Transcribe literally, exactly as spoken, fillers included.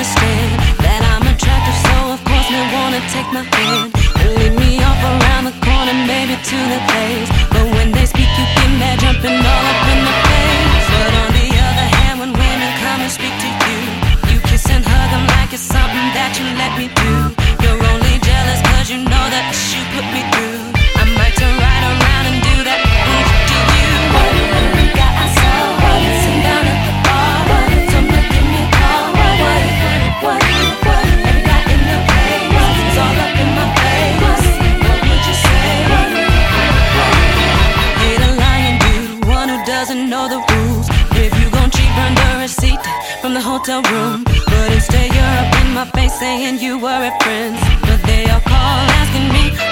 understand that I'm attractive, so of course they wanna take my hand and lead me off around the corner, maybe to the place. But when they speak, you get mad, jumping all up in the face. But on the other hand, when women come and speak to you, you kiss and hug them like it's something that you let me do. You're only jealous cause you know that you put me through. I might turn right around and do that mm, to you. What you got? I saw what you sitting down at the bar. What don't you give me a call? What what what what have you got in the place? It's all up in my face. What would you say? Hey, the lying dude, one who doesn't know the rules. If you gon' cheat, burn the receipt from the hotel room. But instead you're up in my face saying you were at friends. But they all call asking me